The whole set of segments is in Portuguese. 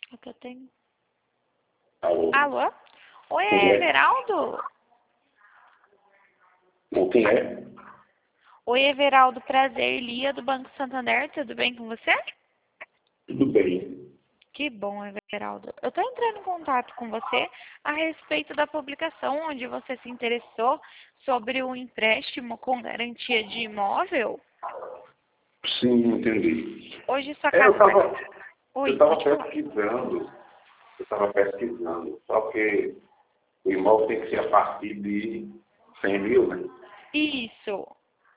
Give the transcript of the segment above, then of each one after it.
É que eu tenho. Alô? Alô? Oi, Quem é? Everaldo? Bom, quem é? Oi, Everaldo. Prazer. Lia, do Banco Santander. Tudo bem com você? Tudo bem. Que bom, Everaldo. Eu estou entrando em contato com você a respeito da publicação onde você se interessou sobre um empréstimo com garantia de imóvel. Sim, entendi. Hoje sua É, eu casa... eu Oi, tava pode falar. pesquisando. Eu estava pesquisando. Só que o imóvel tem que ser a partir de 100 mil, né? Isso.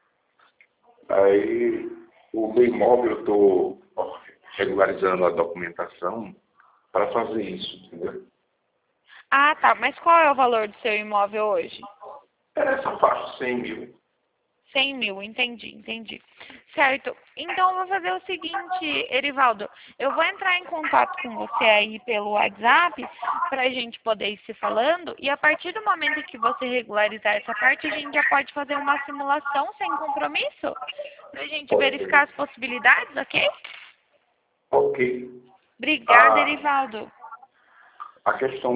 Aí, o meu imóvel, eu estou regularizando a documentação para fazer isso, entendeu? Ah, tá. Mas qual é o valor do seu imóvel hoje? É essa faixa, 100 mil. 100 mil, entendi. Certo. Então, eu vou fazer o seguinte, Erivaldo. Eu vou entrar em contato com você aí pelo WhatsApp para a gente poder ir se falando. E a partir do momento que você regularizar essa parte, a gente já pode fazer uma simulação sem compromisso para a gente Pode ser. verificar as possibilidades, ok? Ok. Obrigada, A, Erivaldo. a questão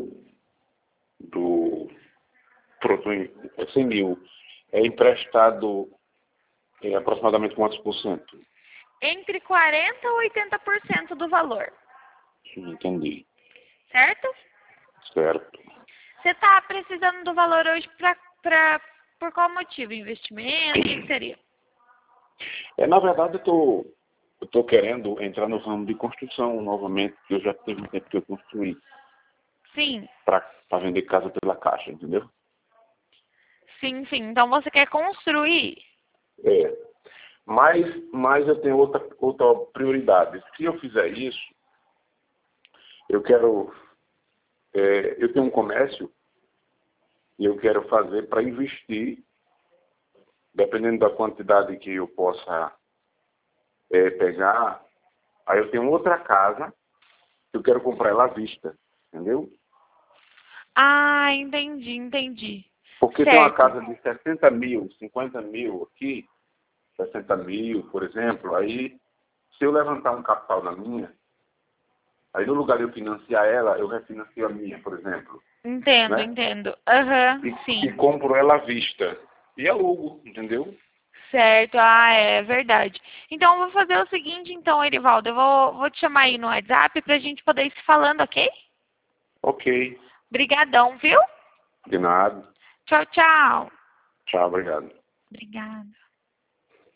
do pronto, 100 mil é emprestado em aproximadamente quantos por cento? Entre 40% e 80% do valor, Sim, entendi. certo? Certo. Você está precisando do valor hoje por qual motivo? Investimento? O que seria? Na verdade, eu tô querendo entrar no ramo de construção novamente, que eu já teve um tempo que eu construí Sim, para vender casa pela Caixa, entendeu? sim. Então você quer construir? É. Mas eu tenho outra prioridade. Se eu fizer isso, eu quero. Eu tenho um comércio e eu quero fazer para investir, dependendo da quantidade que eu possa pegar. Aí eu tenho outra casa que eu quero comprar ela à vista, entendeu? Ah, entendi. Porque tem uma Certo. casa de 60 mil, 50 mil aqui, 60 mil, por exemplo, aí se eu levantar um capital na minha, aí no lugar de eu financiar ela, eu refinancio a minha, por exemplo, né? Entendo. Aham, E sim. compro ela à vista. E alugo, entendeu? Certo, ah, é verdade. Então eu vou fazer o seguinte, então, Erivaldo, eu vou te chamar aí no WhatsApp pra gente poder ir se falando, ok? Ok. Brigadão, viu? De nada. Tchau. Tchau, obrigado. Obrigada.